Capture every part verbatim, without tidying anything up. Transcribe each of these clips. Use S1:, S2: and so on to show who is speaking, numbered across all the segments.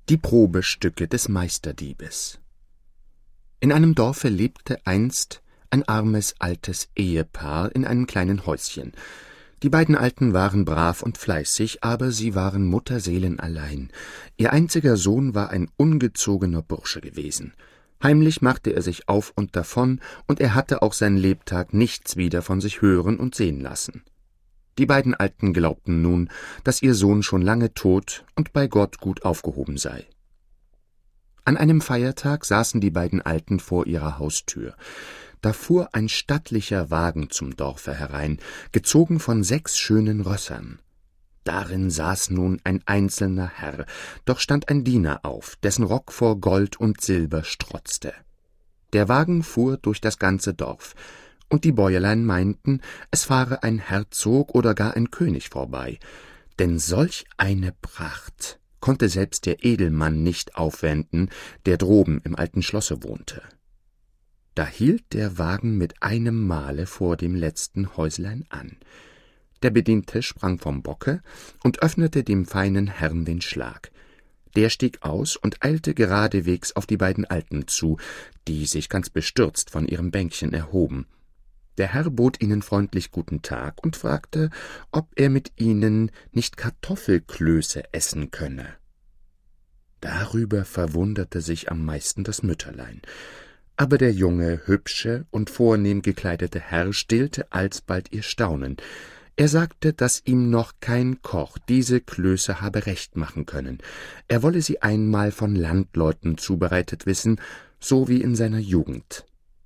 S1: Die Probestücke des Meisterdiebes. In einem Dorfe lebte einst ein armes, altes Ehepaar in einem kleinen Häuschen. Die beiden Alten waren brav und fleißig, aber sie waren mutterseelenallein. Ihr einziger Sohn war ein ungezogener Bursche gewesen. Heimlich machte er sich auf und davon, und er hatte auch sein Lebtag nichts wieder von sich hören und sehen lassen. Die beiden Alten glaubten nun, dass ihr Sohn schon lange tot und bei Gott gut aufgehoben sei. An einem Feiertag saßen die beiden Alten vor ihrer Haustür. Da fuhr ein stattlicher Wagen zum Dorfe herein, gezogen von sechs schönen Rössern. Darin saß nun ein einzelner Herr, doch stand ein Diener auf, dessen Rock vor Gold und Silber strotzte. Der Wagen fuhr durch das ganze Dorf, und die Bäuerlein meinten, es fahre ein Herzog oder gar ein König vorbei, denn solch eine Pracht konnte selbst der Edelmann nicht aufwenden, der droben im alten Schlosse wohnte. Da hielt der Wagen mit einem Male vor dem letzten Häuslein an. Der Bediente sprang vom Bocke und öffnete dem feinen Herrn den Schlag. Der stieg aus und eilte geradewegs auf die beiden Alten zu, die sich ganz bestürzt von ihrem Bänkchen erhoben. Der Herr bot ihnen freundlich guten Tag und fragte, ob er mit ihnen nicht Kartoffelklöße essen könne. Darüber verwunderte sich am meisten das Mütterlein. Aber der junge, hübsche und vornehm gekleidete Herr stillte alsbald ihr Staunen. Er sagte, dass ihm noch kein Koch diese Klöße habe recht machen können. Er wolle sie einmal von Landleuten zubereitet wissen, so wie in seiner Jugend.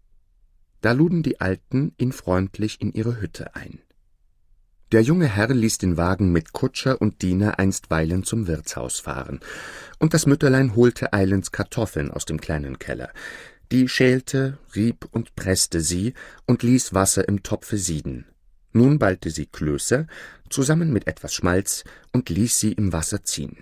S1: Da luden die Alten ihn freundlich in ihre Hütte ein. Der junge Herr ließ den Wagen mit Kutscher und Diener einstweilen zum Wirtshaus fahren, und das Mütterlein holte eilends Kartoffeln aus dem kleinen Keller. Die schälte, rieb und presste sie und ließ Wasser im Topfe sieden. Nun ballte sie Klöße, zusammen mit etwas Schmalz, und ließ sie im Wasser ziehen.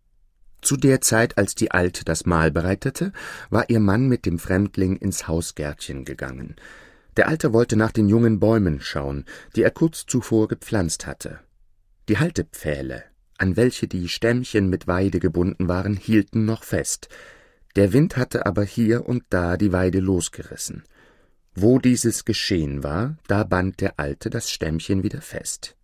S1: Zu der Zeit, als die Alte das Mahl bereitete, war ihr Mann mit dem Fremdling ins Hausgärtchen gegangen. Der Alte wollte nach den jungen Bäumen schauen, die er kurz zuvor gepflanzt hatte. Die Haltepfähle, an welche die Stämmchen mit Weide gebunden waren, hielten noch fest. Der Wind hatte aber hier und da die Weide losgerissen. Wo dieses geschehen war, da band der Alte das Stämmchen wieder fest.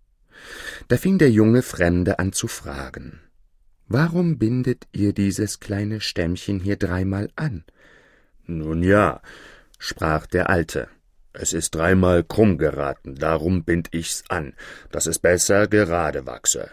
S1: Da fing der junge Fremde an zu fragen: »Warum bindet ihr dieses kleine Stämmchen hier dreimal an?« »Nun ja«, sprach der Alte, »es ist dreimal krumm geraten, darum bind ich's an, dass es besser gerade wachse.«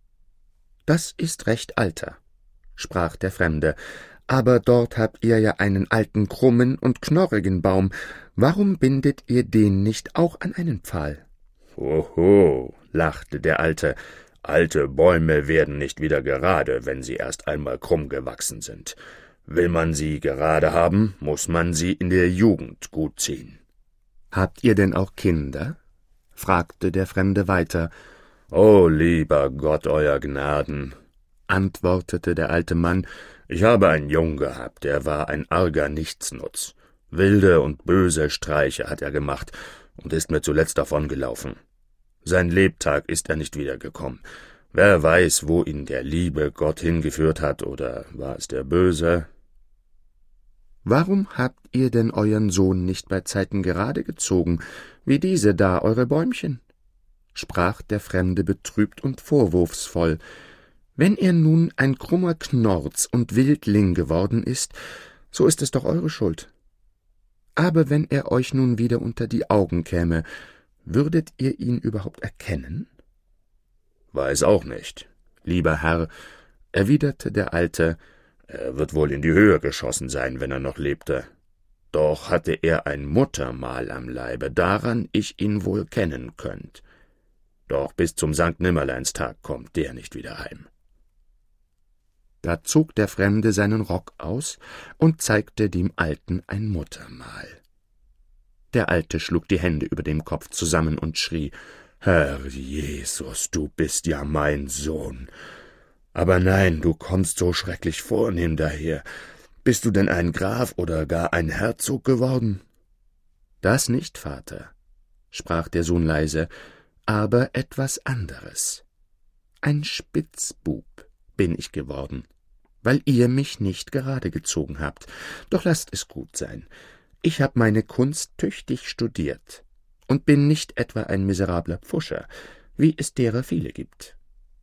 S1: »Das ist recht, Alter«, sprach der Fremde, »aber dort habt ihr ja einen alten krummen und knorrigen Baum, warum bindet ihr den nicht auch an einen Pfahl?«
S2: »Hoho«, lachte der Alte, »alte Bäume werden nicht wieder gerade, wenn sie erst einmal krumm gewachsen sind. Will man sie gerade haben, muß man sie in der Jugend gut ziehen.«
S1: »Habt ihr denn auch Kinder?« fragte der Fremde weiter.
S2: »Oh, lieber Gott, euer Gnaden«,
S1: antwortete der alte Mann,
S2: »ich habe einen Jung gehabt, der war ein arger Nichtsnutz. Wilde und böse Streiche hat er gemacht und ist mir zuletzt davongelaufen. Sein Lebtag ist er nicht wiedergekommen. Wer weiß, wo ihn der liebe Gott hingeführt hat, oder war es der Böse?«
S1: »Warum habt ihr denn euren Sohn nicht bei Zeiten gerade gezogen, wie diese da eure Bäumchen?« sprach der Fremde betrübt und vorwurfsvoll. »Wenn er nun ein krummer Knorz und Wildling geworden ist, so ist es doch eure Schuld. Aber wenn er euch nun wieder unter die Augen käme, würdet ihr ihn überhaupt erkennen?«
S2: »Weiß auch nicht,
S1: lieber Herr«, erwiderte der Alte,
S2: »er wird wohl in die Höhe geschossen sein, wenn er noch lebte. Doch hatte er ein Muttermal am Leibe, daran ich ihn wohl kennen könnt. Doch bis zum Sankt Nimmerleinstag kommt der nicht wieder heim.«
S1: Da zog der Fremde seinen Rock aus und zeigte dem Alten ein Muttermal. Der Alte schlug die Hände über dem Kopf zusammen und schrie: »Herr Jesus, du bist ja mein Sohn. Aber nein, du kommst so schrecklich vornehm daher. Bist du denn ein Graf oder gar ein Herzog geworden?« »Das nicht, Vater«, sprach der Sohn leise, »aber etwas anderes. Ein Spitzbub bin ich geworden.« weil ihr mich nicht gerade gezogen habt. Doch lasst es gut sein. Ich hab meine Kunst tüchtig studiert und bin nicht etwa ein miserabler Pfuscher, wie es derer viele gibt.«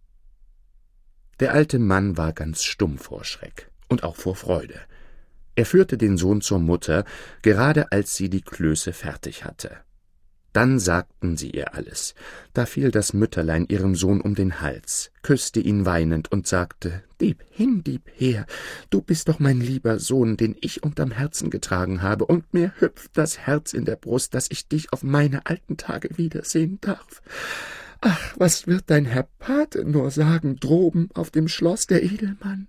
S1: Der alte Mann war ganz stumm vor Schreck und auch vor Freude. Er führte den Sohn zur Mutter, gerade als sie die Klöße fertig hatte. Dann sagten sie ihr alles. Da fiel das Mütterlein ihrem Sohn um den Hals, küßte ihn weinend und sagte: »Dieb hin, Dieb her, du bist doch mein lieber Sohn, den ich unterm Herzen getragen habe, und mir hüpft das Herz in der Brust, dass ich dich auf meine alten Tage wiedersehen darf. Ach, was wird dein Herr Pate nur sagen, droben auf dem Schloss, der Edelmann?«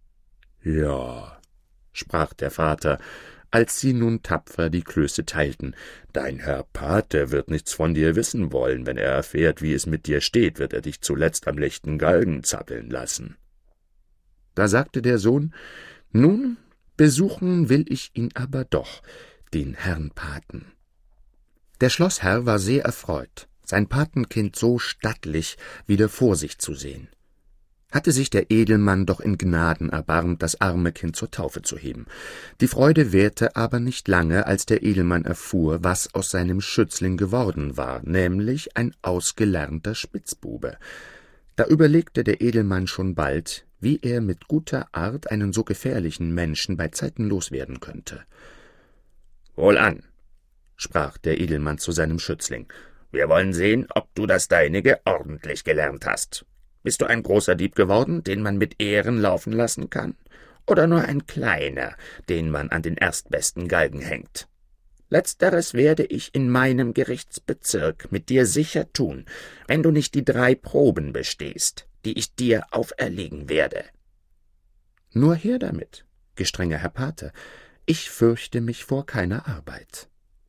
S2: »Ja«, sprach der Vater, als sie nun tapfer die Klöße teilten, »dein Herr Pate wird nichts von dir wissen wollen. Wenn er erfährt, wie es mit dir steht, wird er dich zuletzt am lichten Galgen zappeln lassen.«
S1: Da sagte der Sohn: »Nun, besuchen will ich ihn aber doch, den Herrn Paten.« Der Schlossherr war sehr erfreut, sein Patenkind so stattlich wieder vor sich zu sehen. Hatte sich der Edelmann doch in Gnaden erbarmt, das arme Kind zur Taufe zu heben. Die Freude währte aber nicht lange, als der Edelmann erfuhr, was aus seinem Schützling geworden war, nämlich ein ausgelernter Spitzbube. Da überlegte der Edelmann schon bald, wie er mit guter Art einen so gefährlichen Menschen beizeiten loswerden könnte.
S2: »Wohlan«, sprach der Edelmann zu seinem Schützling, »wir wollen sehen, ob du das Deinige ordentlich gelernt hast. Bist du ein großer Dieb geworden, den man mit Ehren laufen lassen kann, oder nur ein kleiner, den man an den erstbesten Galgen hängt? Letzteres werde ich in meinem Gerichtsbezirk mit dir sicher tun, wenn du nicht die drei Proben bestehst, die ich dir auferlegen werde.«
S1: »Nur her damit, gestrenger Herr Pate, ich fürchte mich vor keiner Arbeit.«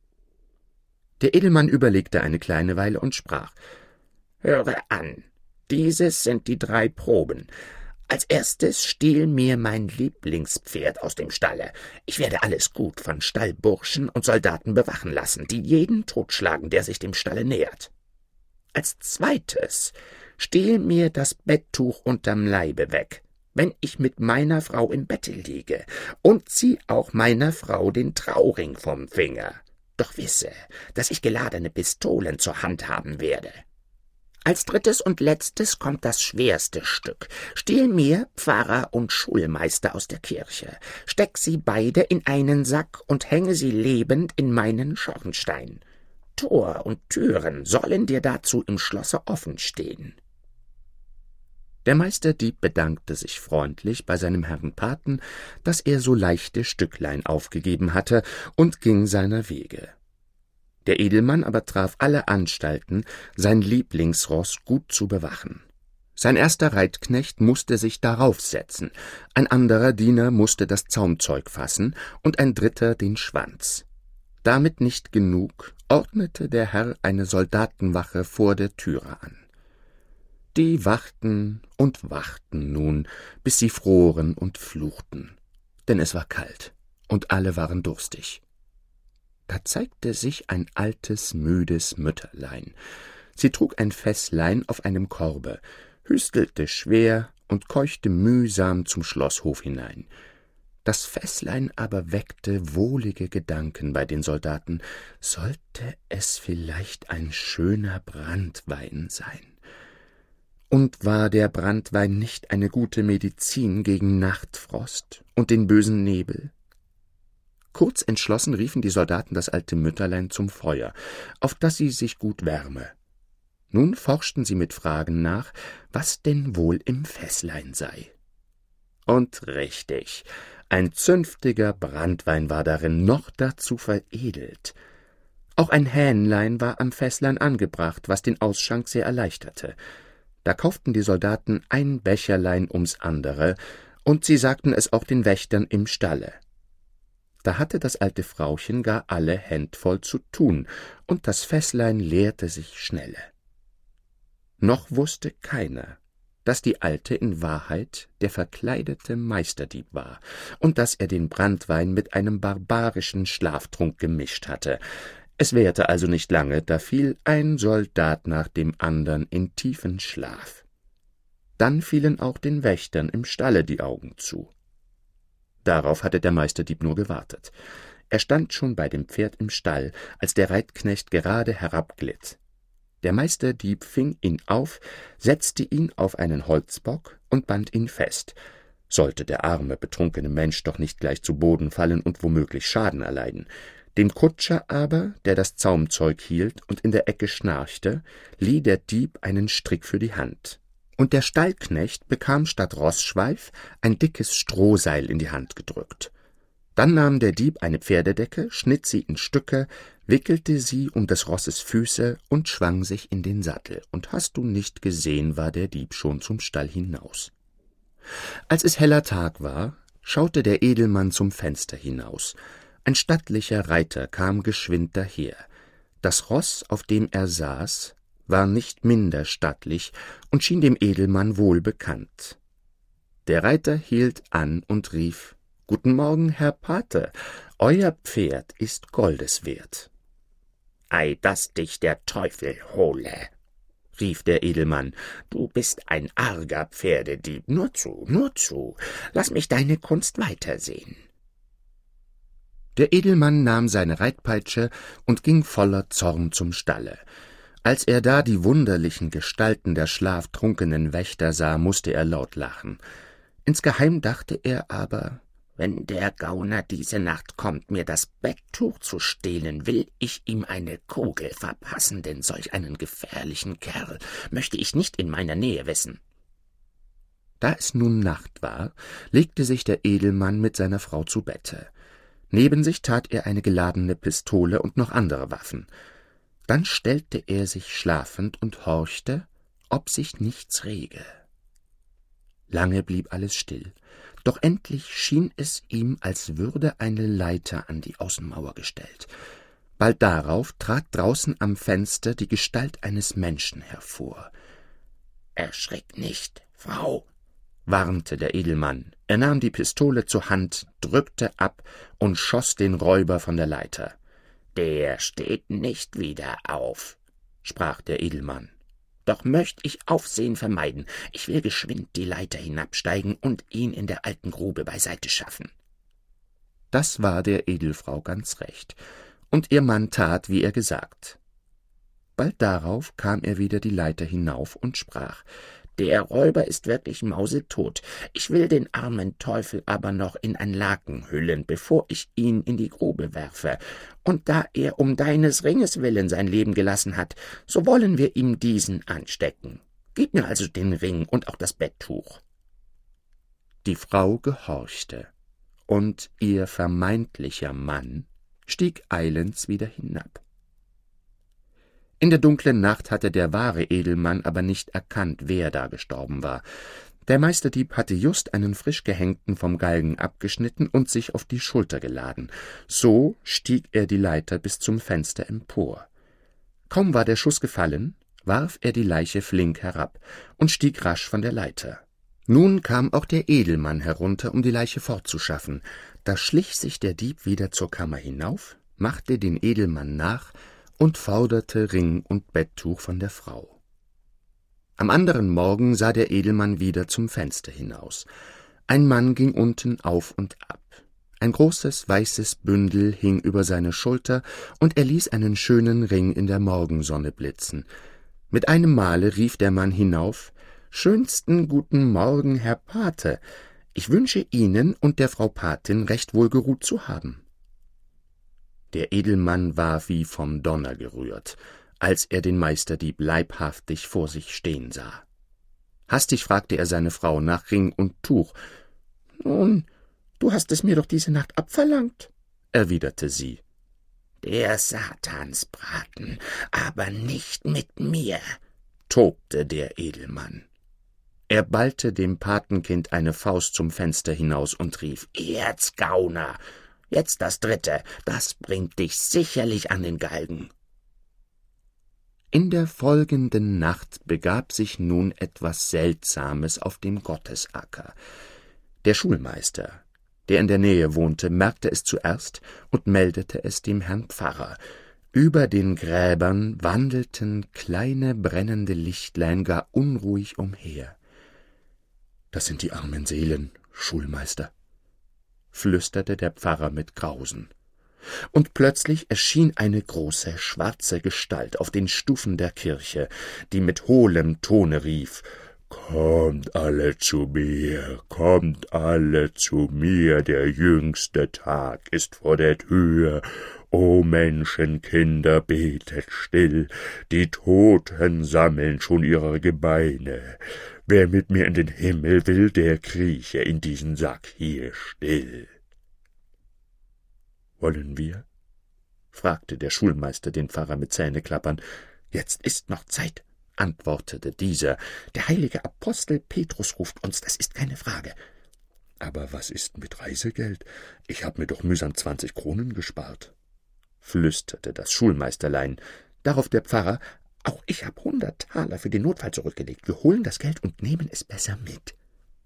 S1: Der Edelmann überlegte eine kleine Weile und sprach:
S2: »Höre an, dieses sind die drei Proben. Als erstes stiehl mir mein Lieblingspferd aus dem Stalle. Ich werde alles gut von Stallburschen und Soldaten bewachen lassen, die jeden totschlagen, der sich dem Stalle nähert. Als zweites stiehl mir das Betttuch unterm Leibe weg, wenn ich mit meiner Frau im Bette liege, und zieh auch meiner Frau den Trauring vom Finger. Doch wisse, dass ich geladene Pistolen zur Hand haben werde. Als drittes und letztes kommt das schwerste Stück. Stiehl mir Pfarrer und Schulmeister aus der Kirche, steck sie beide in einen Sack und hänge sie lebend in meinen Schornstein. Tor und Türen sollen dir dazu im Schlosse offen stehen.«
S1: Der Meisterdieb bedankte sich freundlich bei seinem Herrn Paten, dass er so leichte Stücklein aufgegeben hatte, und ging seiner Wege. Der Edelmann aber traf alle Anstalten, sein Lieblingsross gut zu bewachen. Sein erster Reitknecht mußte sich darauf setzen, ein anderer Diener mußte das Zaumzeug fassen und ein dritter den Schwanz. Damit nicht genug, ordnete der Herr eine Soldatenwache vor der Türe an. Die wachten und wachten nun, bis sie froren und fluchten, denn es war kalt und alle waren durstig. Da zeigte sich ein altes, müdes Mütterlein. Sie trug ein Fäßlein auf einem Korbe, hüstelte schwer und keuchte mühsam zum Schlosshof hinein. Das Fäßlein aber weckte wohlige Gedanken bei den Soldaten. Sollte es vielleicht ein schöner Branntwein sein? Und war der Branntwein nicht eine gute Medizin gegen Nachtfrost und den bösen Nebel? Kurz entschlossen riefen die Soldaten das alte Mütterlein zum Feuer, auf das sie sich gut wärme. Nun forschten sie mit Fragen nach, was denn wohl im Fäßlein sei. Und richtig, ein zünftiger Branntwein war darin, noch dazu veredelt. Auch ein Hähnlein war am Fäßlein angebracht, was den Ausschank sehr erleichterte. Da kauften die Soldaten ein Becherlein ums andere, und sie sagten es auch den Wächtern im Stalle. Da hatte das alte Frauchen gar alle Händvoll zu tun, und das Fäßlein leerte sich schnelle. Noch wusste keiner, dass die Alte in Wahrheit der verkleidete Meisterdieb war und dass er den Branntwein mit einem barbarischen Schlaftrunk gemischt hatte. Es währte also nicht lange, da fiel ein Soldat nach dem andern in tiefen Schlaf. dann fielen auch den Wächtern im Stalle die Augen zu. Darauf hatte der Meisterdieb nur gewartet. Er stand schon bei dem Pferd im Stall, als der Reitknecht gerade herabglitt. Der Meisterdieb fing ihn auf, setzte ihn auf einen Holzbock und band ihn fest. Sollte der arme, betrunkene Mensch doch nicht gleich zu Boden fallen und womöglich Schaden erleiden. Dem Kutscher aber, der das Zaumzeug hielt und in der Ecke schnarchte, lieh der Dieb einen Strick für die Hand. Und der Stallknecht bekam statt Rossschweif ein dickes Strohseil in die Hand gedrückt. Dann nahm der Dieb eine Pferdedecke, schnitt sie in Stücke, wickelte sie um des Rosses Füße und schwang sich in den Sattel, und hast du nicht gesehen, war der Dieb schon zum Stall hinaus. Als es heller Tag war, schaute der Edelmann zum Fenster hinaus. Ein stattlicher Reiter kam geschwind daher. Das Ross, auf dem er saß, war nicht minder stattlich und schien dem Edelmann wohl bekannt. Der Reiter hielt an und rief: »Guten Morgen, Herr Pate, euer Pferd ist Goldes wert.« »Ei, dass dich der Teufel hole«, rief der Edelmann, »du bist ein arger Pferdedieb. Nur zu, nur zu, lass mich deine Kunst weitersehen.« Der Edelmann nahm seine Reitpeitsche und ging voller Zorn zum Stalle. Als er da die wunderlichen Gestalten der schlaftrunkenen Wächter sah, mußte er laut lachen. Insgeheim dachte er aber: »Wenn der Gauner diese Nacht kommt, mir das Betttuch zu stehlen, will ich ihm eine Kugel verpassen, denn solch einen gefährlichen Kerl möchte ich nicht in meiner Nähe wissen.« Da es nun Nacht war, legte sich der Edelmann mit seiner Frau zu Bette. Neben sich tat er eine geladene Pistole und noch andere Waffen. Dann stellte er sich schlafend und horchte, ob sich nichts rege. Lange blieb alles still. Doch endlich schien es ihm, als würde eine Leiter an die Außenmauer gestellt. Bald darauf trat draußen am Fenster die Gestalt eines Menschen hervor. »Erschrick nicht, Frau«, warnte der Edelmann. Er nahm die Pistole zur Hand, drückte ab und schoss den Räuber von der Leiter. »Der steht nicht wieder auf«, sprach der Edelmann. »Doch möcht ich Aufsehen vermeiden. Ich will geschwind die Leiter hinabsteigen und ihn in der alten Grube beiseite schaffen.« Das war der Edelfrau ganz recht, und ihr Mann tat, wie er gesagt. Bald darauf kam er wieder die Leiter hinauf und sprach: »Der Räuber ist wirklich mausetot. Ich will den armen Teufel aber noch in ein Laken hüllen, bevor ich ihn in die Grube werfe. Und da er um deines Ringes willen sein Leben gelassen hat, so wollen wir ihm diesen anstecken. Gib mir also den Ring und auch das Betttuch.« Die Frau gehorchte, und ihr vermeintlicher Mann stieg eilends wieder hinab. In der dunklen Nacht hatte der wahre Edelmann aber nicht erkannt, wer da gestorben war. Der Meisterdieb hatte just einen frisch gehängten vom Galgen abgeschnitten und sich auf die Schulter geladen. So stieg er die Leiter bis zum Fenster empor. Kaum war der Schuss gefallen, warf er die Leiche flink herab und stieg rasch von der Leiter. Nun kam auch der Edelmann herunter, um die Leiche fortzuschaffen. Da schlich sich der Dieb wieder zur Kammer hinauf, machte den Edelmann nach und forderte Ring und Betttuch von der Frau. Am anderen Morgen sah der Edelmann wieder zum Fenster hinaus. Ein Mann ging unten auf und ab. Ein großes weißes Bündel hing über seine Schulter, und er ließ einen schönen Ring in der Morgensonne blitzen. Mit einem Male rief der Mann hinauf: »Schönsten guten Morgen, Herr Pate. Ich wünsche Ihnen und der Frau Patin recht wohl geruht zu haben.« Der Edelmann war wie vom Donner gerührt, als er den Meisterdieb leibhaftig vor sich stehen sah. Hastig fragte er seine Frau nach Ring und Tuch. »Nun, du hast es mir doch diese Nacht abverlangt«, erwiderte sie. »Der Satansbraten, aber nicht mit mir«, tobte der Edelmann. Er ballte dem Patenkind eine Faust zum Fenster hinaus und rief: »Erzgauner! Jetzt das dritte, das bringt dich sicherlich an den Galgen.« In der folgenden Nacht begab sich nun etwas Seltsames auf dem Gottesacker. Der Schulmeister, der in der Nähe wohnte, merkte es zuerst und meldete es dem Herrn Pfarrer. Über den Gräbern wandelten kleine brennende Lichtlein gar unruhig umher. »Das sind die armen Seelen, Schulmeister«, flüsterte der Pfarrer mit Grausen. Und plötzlich erschien eine große, schwarze Gestalt auf den Stufen der Kirche, die mit hohlem Tone rief: »Kommt alle zu mir, kommt alle zu mir, der jüngste Tag ist vor der Tür. O Menschenkinder, betet still, die Toten sammeln schon ihre Gebeine. Wer mit mir in den Himmel will, der krieche in diesen Sack hier still.« »Wollen wir?« fragte der Schulmeister den Pfarrer mit Zähneklappern. »Jetzt ist noch Zeit«, antwortete dieser. »Der heilige Apostel Petrus ruft uns, das ist keine Frage.« »Aber was ist mit Reisegeld? Ich hab mir doch mühsam zwanzig Kronen gespart«, flüsterte das Schulmeisterlein. Darauf der Pfarrer: »Auch ich hab hundert Taler für den Notfall zurückgelegt. Wir holen das Geld und nehmen es besser mit.«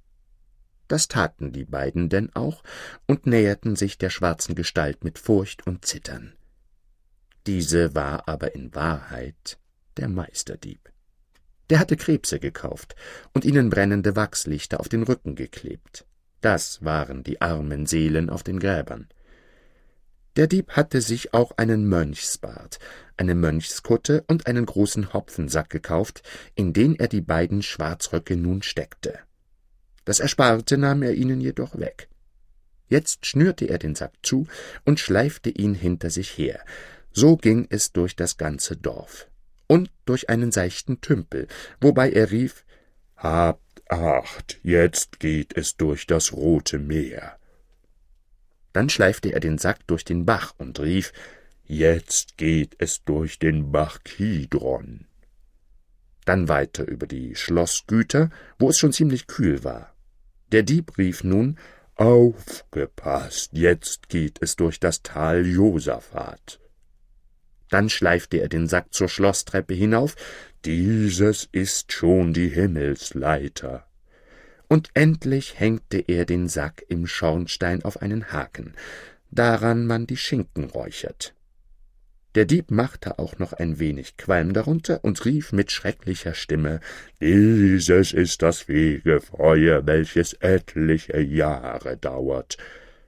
S1: Das taten die beiden denn auch und näherten sich der schwarzen Gestalt mit Furcht und Zittern. Diese war aber in Wahrheit der Meisterdieb. Der hatte Krebse gekauft und ihnen brennende Wachslichter auf den Rücken geklebt. Das waren die armen Seelen auf den Gräbern. Der Dieb hatte sich auch einen Mönchsbart, eine Mönchskutte und einen großen Hopfensack gekauft, in den er die beiden Schwarzröcke nun steckte. Das Ersparte nahm er ihnen jedoch weg. Jetzt schnürte er den Sack zu und schleifte ihn hinter sich her. So ging es durch das ganze Dorf und durch einen seichten Tümpel, wobei er rief: »Habt Acht, jetzt geht es durch das Rote Meer.« Dann schleifte er den Sack durch den Bach und rief: »Jetzt geht es durch den Bach Kidron.« Dann weiter über die Schlossgüter, wo es schon ziemlich kühl war. Der Dieb rief nun: »Aufgepasst, jetzt geht es durch das Tal Josaphat.« Dann schleifte er den Sack zur Schlosstreppe hinauf: »Dieses ist schon die Himmelsleiter.« Und endlich hängte er den Sack im Schornstein auf einen Haken, daran man die Schinken räuchert. Der Dieb machte auch noch ein wenig Qualm darunter und rief mit schrecklicher Stimme: »Dieses ist das Fegefeuer, welches etliche Jahre dauert.«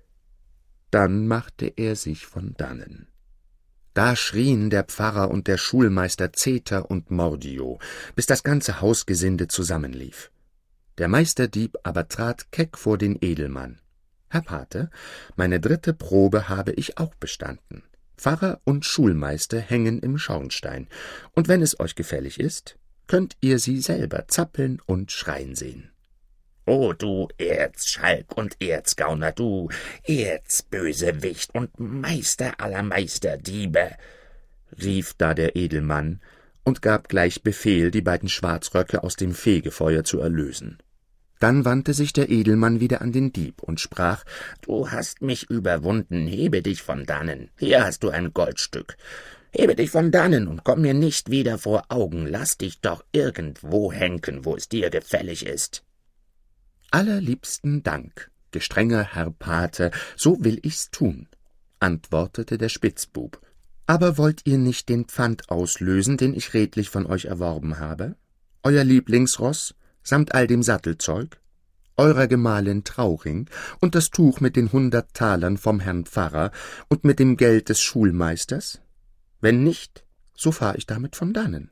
S1: Dann machte er sich von dannen. Da schrien der Pfarrer und der Schulmeister Zeter und Mordio, bis das ganze Hausgesinde zusammenlief. Der Meisterdieb aber trat keck vor den Edelmann. »Herr Pate, meine dritte Probe habe ich auch bestanden. Pfarrer und Schulmeister hängen im Schornstein, und wenn es euch gefällig ist, könnt ihr sie selber zappeln und schreien sehen.«
S3: »O du Erzschalk und Erzgauner, du Erzbösewicht und Meister aller Meisterdiebe«,
S1: rief da der Edelmann und gab gleich Befehl, die beiden Schwarzröcke aus dem Fegefeuer zu erlösen. Dann wandte sich der Edelmann wieder an den Dieb und sprach:
S3: »Du hast mich überwunden, hebe dich von dannen, hier hast du ein Goldstück. Hebe dich von dannen und komm mir nicht wieder vor Augen, lass dich doch irgendwo henken, wo es dir gefällig ist.«
S1: »Allerliebsten Dank, gestrenger Herr Pate, so will ich's tun«, antwortete der Spitzbub. »Aber wollt ihr nicht den Pfand auslösen, den ich redlich von euch erworben habe? Euer Lieblingsross samt all dem Sattelzeug, eurer Gemahlin Trauring und das Tuch mit den hundert Talern vom Herrn Pfarrer und mit dem Geld des Schulmeisters? Wenn nicht, so fahr ich damit von dannen.«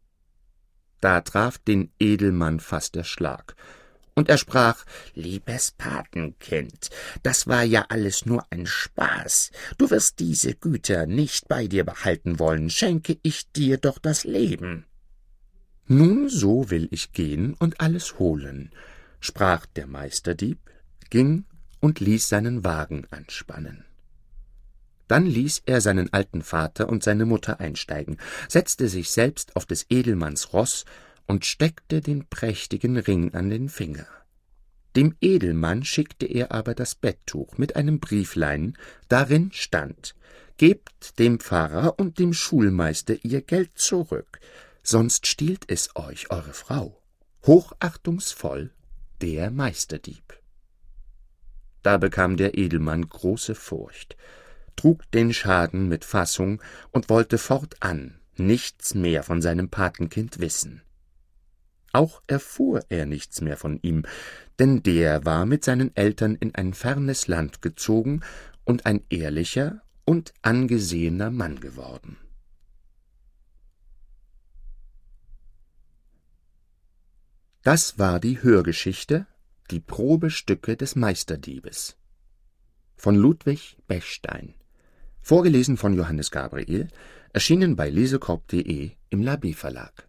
S1: Da traf den Edelmann fast der Schlag, und er sprach:
S3: »Liebes Patenkind, das war ja alles nur ein Spaß. Du wirst diese Güter nicht bei dir behalten wollen, schenke ich dir doch das Leben.«
S1: »Nun, so will ich gehen und alles holen«, sprach der Meisterdieb, ging und ließ seinen Wagen anspannen. Dann ließ er seinen alten Vater und seine Mutter einsteigen, setzte sich selbst auf des Edelmanns Ross und steckte den prächtigen Ring an den Finger. Dem Edelmann schickte er aber das Betttuch mit einem Brieflein, darin stand: »Gebt dem Pfarrer und dem Schulmeister ihr Geld zurück, sonst stiehlt es euch eure Frau. Hochachtungsvoll, der Meisterdieb.« Da bekam der Edelmann große Furcht, trug den Schaden mit Fassung und wollte fortan nichts mehr von seinem Patenkind wissen. Auch erfuhr er nichts mehr von ihm, denn der war mit seinen Eltern in ein fernes Land gezogen und ein ehrlicher und angesehener Mann geworden. Das war die Hörgeschichte »Die Probestücke des Meisterdiebes« von Ludwig Bechstein, vorgelesen von Johannes Gabriel, erschienen bei lesekorb punkt de im Labé Verlag.